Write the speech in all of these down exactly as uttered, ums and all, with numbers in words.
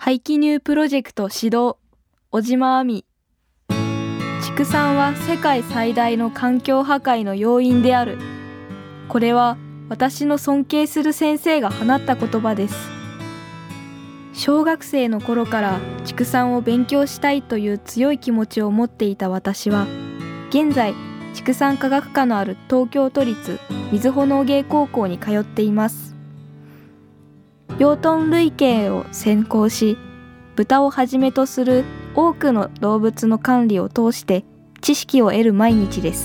廃棄乳プロジェクト指導小島亜美。畜産は世界最大の環境破壊の要因である。これは私の尊敬する先生が放った言葉です。小学生の頃から畜産を勉強したいという強い気持ちを持っていた私は、現在畜産科学科のある東京都立瑞穂農芸高校に通っています。養豚類系を専攻し、豚をはじめとする多くの動物の管理を通して知識を得る毎日です。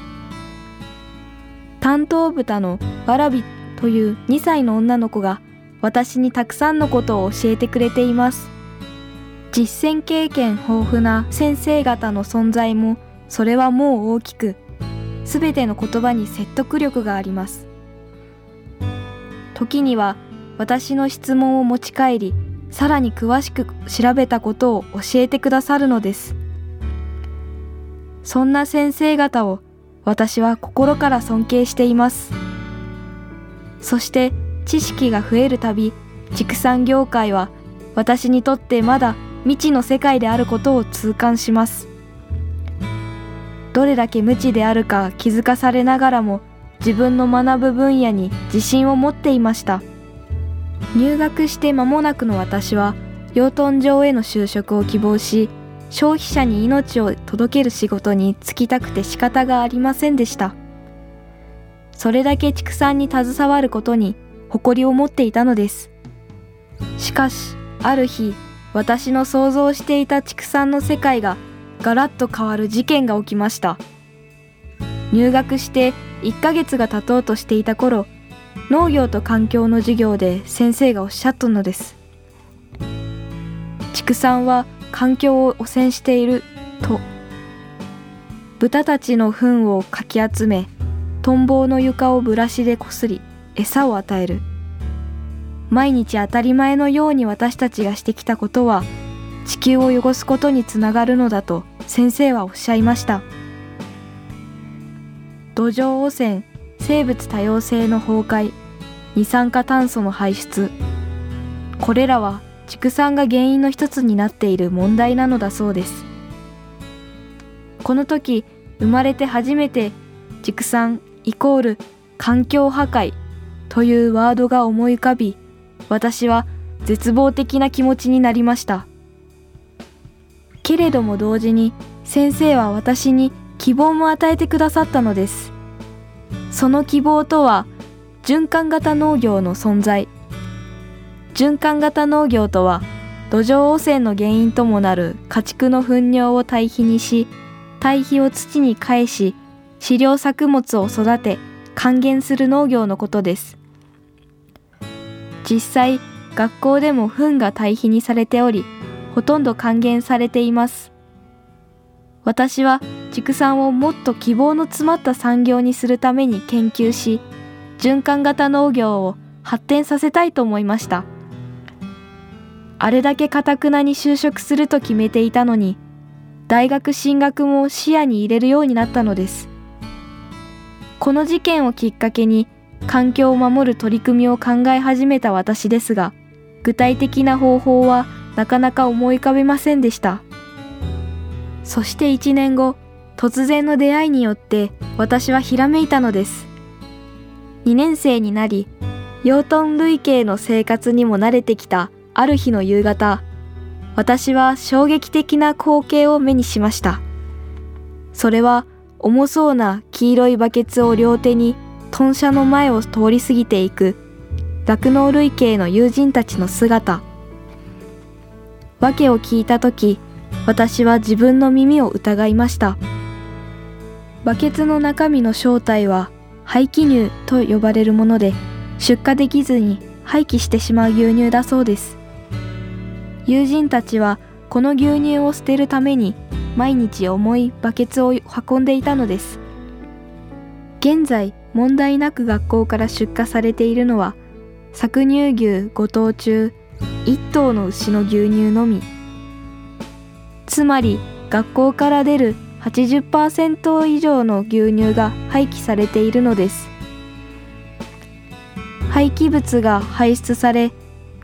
担当豚のわらびというにさいの女の子が私にたくさんのことを教えてくれています。実践経験豊富な先生方の存在もそれはもう大きく、すべての言葉に説得力があります。時には私の質問を持ち帰り、さらに詳しく調べたことを教えてくださるのです。そんな先生方を私は心から尊敬しています。そして知識が増えるたび、畜産業界は私にとってまだ未知の世界であることを痛感します。どれだけ無知であるか気づかされながらも、自分の学ぶ分野に自信を持っていました。入学して間もなくの私は養豚場への就職を希望し、消費者に命を届ける仕事に就きたくて仕方がありませんでした。それだけ畜産に携わることに誇りを持っていたのです。しかしある日、私の想像していた畜産の世界がガラッと変わる事件が起きました。入学していっかげつが経とうとしていた頃、農業と環境の授業で先生がおっしゃったのです。畜産は環境を汚染していると。豚たちの糞をかき集め、トンボの床をブラシでこすり、餌を与える。毎日当たり前のように私たちがしてきたことは、地球を汚すことにつながるのだと先生はおっしゃいました。土壌汚染、生物多様性の崩壊、二酸化炭素の排出、これらは畜産が原因の一つになっている問題なのだそうです。この時、生まれて初めて畜産イコール環境破壊というワードが思い浮かび、私は絶望的な気持ちになりました。けれども同時に先生は私に希望も与えてくださったのです。その希望とは循環型農業の存在。循環型農業とは、土壌汚染の原因ともなる家畜の糞尿を堆肥にし、堆肥を土に返し、飼料作物を育て還元する農業のことです。実際、学校でも糞が堆肥にされており、ほとんど還元されています。私は畜産をもっと希望の詰まった産業にするために研究し、循環型農業を発展させたいと思いました。あれだけ頑なに就職すると決めていたのに、大学進学も視野に入れるようになったのです。この事件をきっかけに環境を守る取り組みを考え始めた私ですが、具体的な方法はなかなか思い浮かべませんでした。そしていちねんご、突然の出会いによって私はひらめいたのです。にねん生になり、養豚類系の生活にも慣れてきたある日の夕方、私は衝撃的な光景を目にしました。それは重そうな黄色いバケツを両手に豚舎の前を通り過ぎていく酪農類系の友人たちの姿。訳を聞いたとき、私は自分の耳を疑いました。バケツの中身の正体は廃棄乳と呼ばれるもので、出荷できずに廃棄してしまう牛乳だそうです。友人たちはこの牛乳を捨てるために毎日重いバケツを運んでいたのです。現在問題なく学校から出荷されているのは搾乳牛ご頭中いっ頭の牛の牛乳のみ。つまり学校から出る はちじゅっパーセント 以上の牛乳が廃棄されているのです。廃棄物が排出され、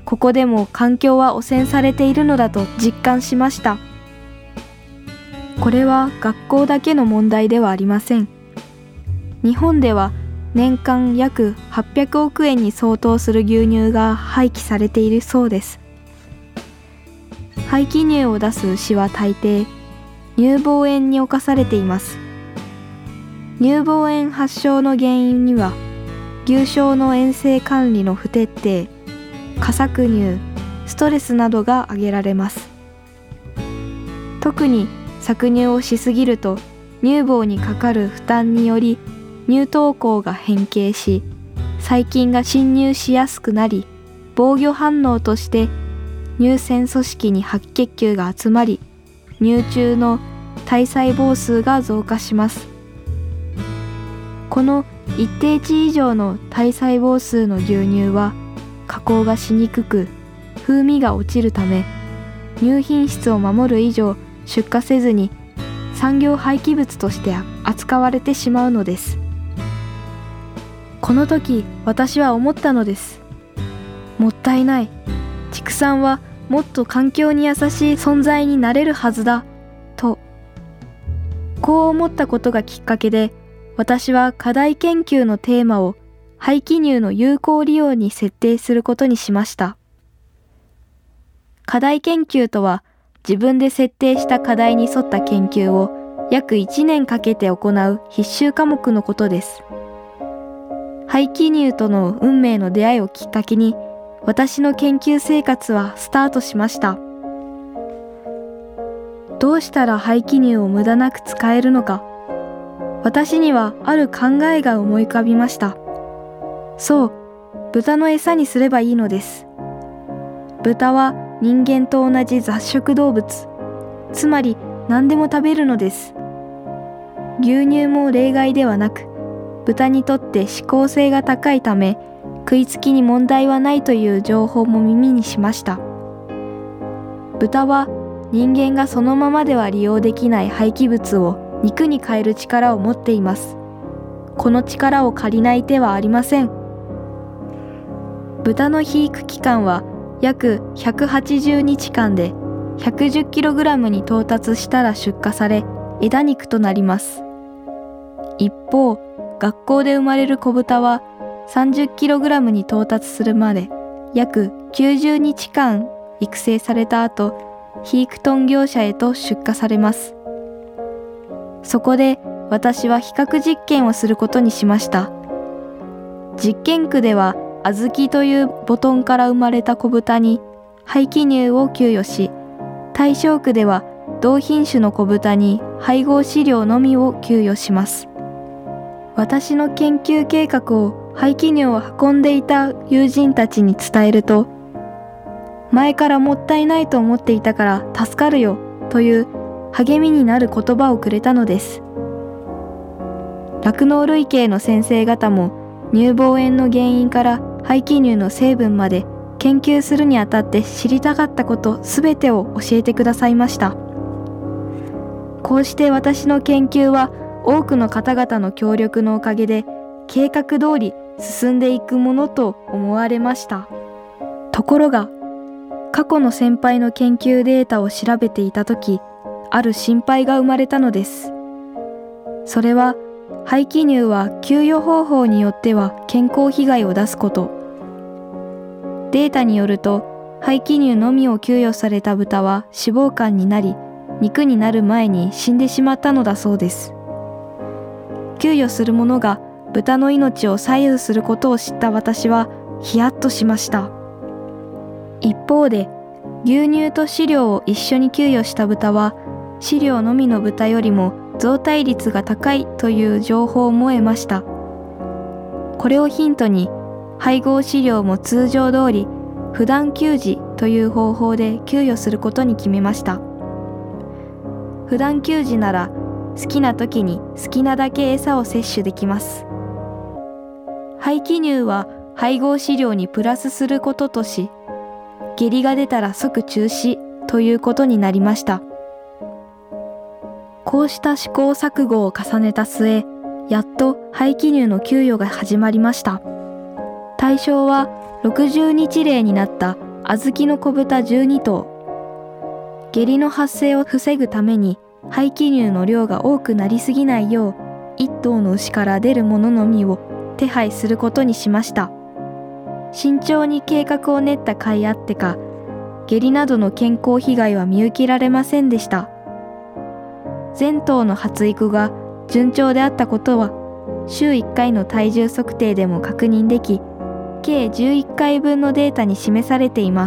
ここでも環境は汚染されているのだと実感しました。これは学校だけの問題ではありません。日本では年間約はっぴゃくおくえんに相当する牛乳が廃棄されているそうです。廃棄乳を出す牛は大抵乳房炎に侵されています。乳房炎発症の原因には牛舎の衛生管理の不徹底、過搾乳、ストレスなどが挙げられます。特に搾乳をしすぎると乳房にかかる負担により乳頭孔が変形し、細菌が侵入しやすくなり、防御反応として乳腺組織に白血球が集まり、乳中の体細胞数が増加します。この一定値以上の体細胞数の牛乳は加工がしにくく、風味が落ちるため、乳品質を守る以上出荷せずに産業廃棄物として扱われてしまうのです。この時私は思ったのです。もったいない。畜産はもっと環境に優しい存在になれるはずだと。こう思ったことがきっかけで、私は課題研究のテーマを廃棄乳の有効利用に設定することにしました。課題研究とは、自分で設定した課題に沿った研究を約いちねんかけて行う必修科目のことです。廃棄乳との運命の出会いをきっかけに、私の研究生活はスタートしました。どうしたら廃棄乳を無駄なく使えるのか。私にはある考えが思い浮かびました。そう、豚の餌にすればいいのです。豚は人間と同じ雑食動物、つまり何でも食べるのです。牛乳も例外ではなく、豚にとって嗜好性が高いため、食いつきに問題はないという情報も耳にしました。豚は人間がそのままでは利用できない廃棄物を肉に変える力を持っています。この力を借りない手はありません。豚の肥育期間は約ひゃくはちじゅうにちかんで ひゃくじゅっキログラム に到達したら出荷され、枝肉となります。一方、学校で生まれる子豚は さんじゅっキログラム に到達するまで約きゅうじゅうにちかん育成された後、肥育豚業者へと出荷されます。そこで私は比較実験をすることにしました。実験区では小豆という母豚から生まれた子豚に廃棄乳を給与し、対象区では同品種の子豚に配合飼料のみを給与します。私の研究計画を廃棄乳を運んでいた友人たちに伝えると、前からもったいないと思っていたから助かるよという励みになる言葉をくれたのです。酪農類系の先生方も乳房炎の原因から廃棄乳の成分まで研究するにあたって知りたかったことすべてを教えてくださいました。こうして私の研究は多くの方々の協力のおかげで計画通り進んでいくものと思われました。ところが、過去の先輩の研究データを調べていたとき、ある心配が生まれたのです。それは、廃棄乳は給与方法によっては健康被害を出すこと。データによると、廃棄乳のみを給与された豚は脂肪肝になり、肉になる前に死んでしまったのだそうです。給与するものが豚の命を左右することを知った私はヒヤッとしました。一方で、牛乳と飼料を一緒に給与した豚は、飼料のみの豚よりも増体率が高いという情報も得ました。これをヒントに、配合飼料も通常通り、普段給餌という方法で給与することに決めました。普段給餌なら、好きな時に好きなだけ餌を摂取できます。廃棄乳は配合飼料にプラスすることとし、下痢が出たら即中止ということになりました。こうした試行錯誤を重ねた末、やっと廃棄乳の給与が始まりました。対象はろくじゅうにち例になった小豆の子豚じゅうにとう。下痢の発生を防ぐために排気乳の量が多くなりすぎないよう、いっとうの牛から出るもののみを手配することにしました。慎重に計画を練った甲斐あってか、下痢などの健康被害は見受けられませんでした。全頭の発育が順調であったことは、週いっかいの体重測定でも確認でき、計じゅういっかいぶんのデータに示されています。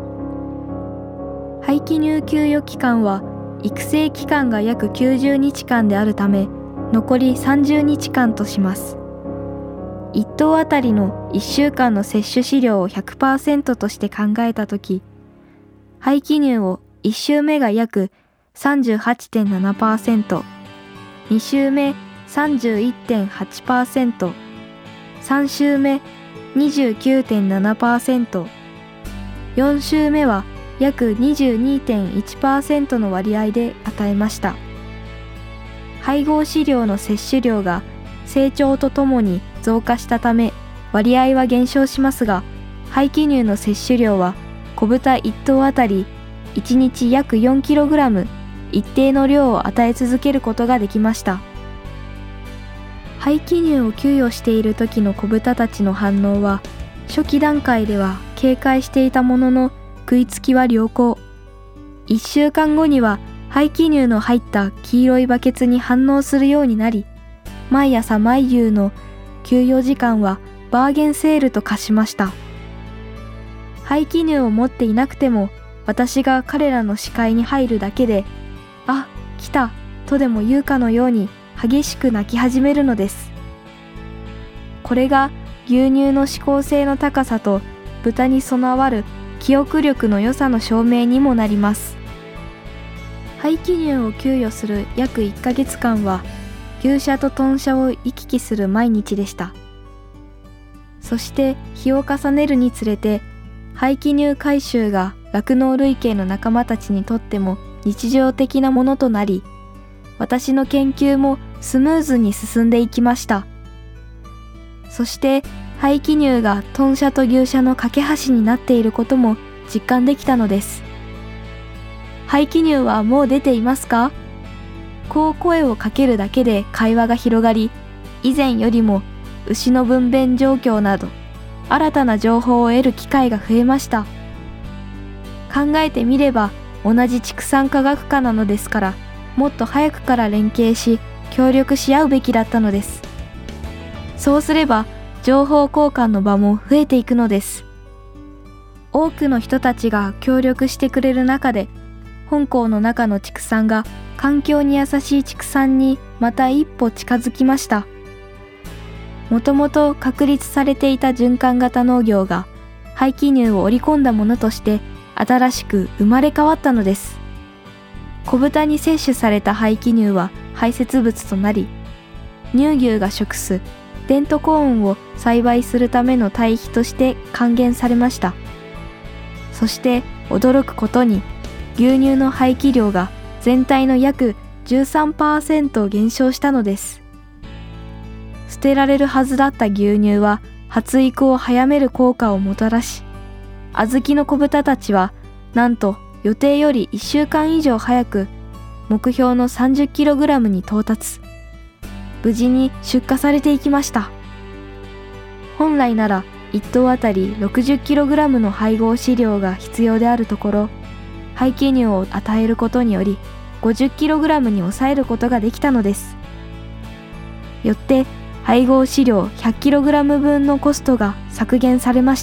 排気乳給与期間は、育成期間が約きゅうじゅうにちかんであるため、残りさんじゅうにちかんとします。いっとうあたりのいっしゅうかんの摂取飼料を ひゃくパーセント として考えたとき、排気乳をいっ週目が約 さんじゅうはちてんななパーセント、に週目 さんじゅういってんはちパーセント、さん週目 にじゅうきゅうてんななパーセント、よん週目は約 にじゅうにてんいちパーセント の割合で与えました。配合飼料の摂取量が成長とともに増加したため割合は減少しますが、排気乳の摂取量は子豚いっとうあたりいちにち約 よんキログラム 一定の量を与え続けることができました。排気乳を給与している時の子豚たちの反応は、初期段階では警戒していたものの食いつきは良好。いっしゅうかんごには排気乳の入った黄色いバケツに反応するようになり、毎朝毎夕の給与時間はバーゲンセールと化しました。排気乳を持っていなくても、私が彼らの視界に入るだけで、あ、来たとでも言うかのように激しく鳴き始めるのです。これが牛乳の指向性の高さと豚に備わる記憶力の良さの証明にもなります。排気乳を給与する約いっかげつかんは、牛舎と豚舎を行き来する毎日でした。そして日を重ねるにつれて、排気乳回収が酪農類型の仲間たちにとっても日常的なものとなり、私の研究もスムーズに進んでいきました。そして排気乳が豚舎と牛舎の架け橋になっていることも実感できたのです。排気乳はもう出ていますか？こう声をかけるだけで会話が広がり、以前よりも牛の分娩状況など新たな情報を得る機会が増えました。考えてみれば同じ畜産科学科なのですから、もっと早くから連携し協力し合うべきだったのです。そうすれば情報交換の場も増えていくのです。多くの人たちが協力してくれる中で、本校の中の畜産が環境に優しい畜産にまた一歩近づきました。もともと確立されていた循環型農業が排気乳を織り込んだものとして新しく生まれ変わったのです。子豚に摂取された排気乳は排泄物となり、乳牛が食すデントコーンを栽培するための堆肥として還元されました。そして驚くことに、牛乳の排気量が全体の約 じゅうさんパーセント 減少したのです。捨てられるはずだった牛乳は発育を早める効果をもたらし、小豆の子豚たちはなんと予定よりいっしゅうかん以上早く目標の さんじゅっキログラム に到達。無事に出荷されていきました。本来ならいっとうあたり ろくじゅっキログラム の配合飼料が必要であるところ、排気乳を与えることにより ごじゅっキログラム に抑えることができたのです。よって配合飼料 ひゃっキログラム 分のコストが削減されました。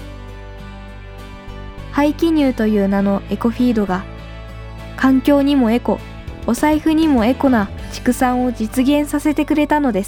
排気乳という名のエコフィードが環境にもエコ、お財布にもエコな畜産を実現させてくれたのです。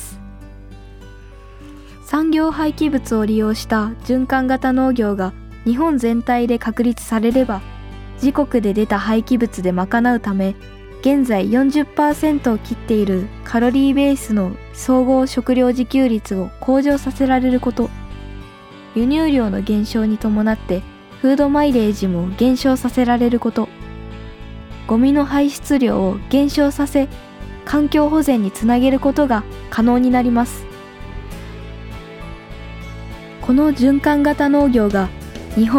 産業廃棄物を利用した循環型農業が日本全体で確立されれば、自国で出た廃棄物で賄うため、現在 よんじゅっパーセント を切っているカロリーベースの総合食料自給率を向上させられること、輸入量の減少に伴ってフードマイレージも減少させられること、ゴミの排出量を減少させ、環境保全につなげることが可能になります。この循環型農業が日本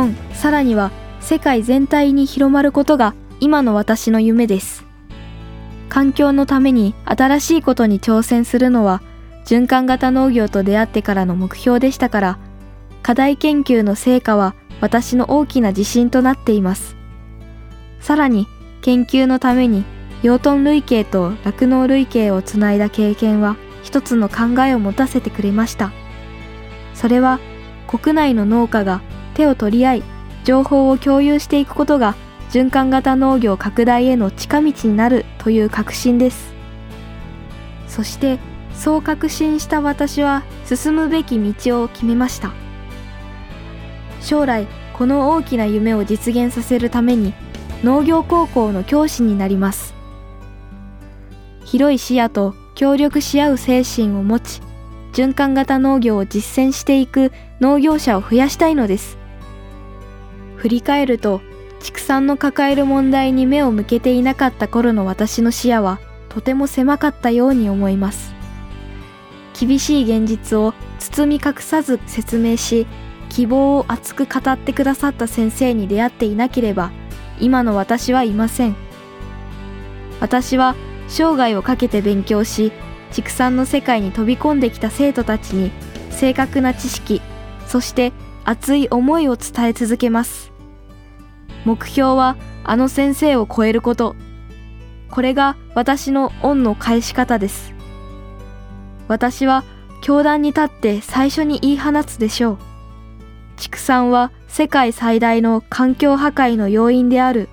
さらには世界全体に広まることが今の私の夢です。環境のために新しいことに挑戦するのは循環型農業と出会ってからの目標でしたから、課題研究の成果は私の大きな自信となっています。さらに研究のために養豚類型と酪農類型をつないだ経験は一つの考えを持たせてくれました。それは国内の農家が手を取り合い情報を共有していくことが循環型農業拡大への近道になるという確信です。そしてそう確信した私は進むべき道を決めました。将来この大きな夢を実現させるために農業高校の教師になります。広い視野と協力し合う精神を持ち、循環型農業を実践していく農業者を増やしたいのです。振り返ると、畜産の抱える問題に目を向けていなかった頃の私の視野はとても狭かったように思います。厳しい現実を包み隠さず説明し、希望を熱く語ってくださった先生に出会っていなければ、今の私はいません。私は生涯をかけて勉強し、畜産の世界に飛び込んできた生徒たちに正確な知識、そして熱い思いを伝え続けます。目標はあの先生を超えること。これが私の恩の返し方です。私は教壇に立って最初に言い放つでしょう。畜産は世界最大の環境破壊の要因である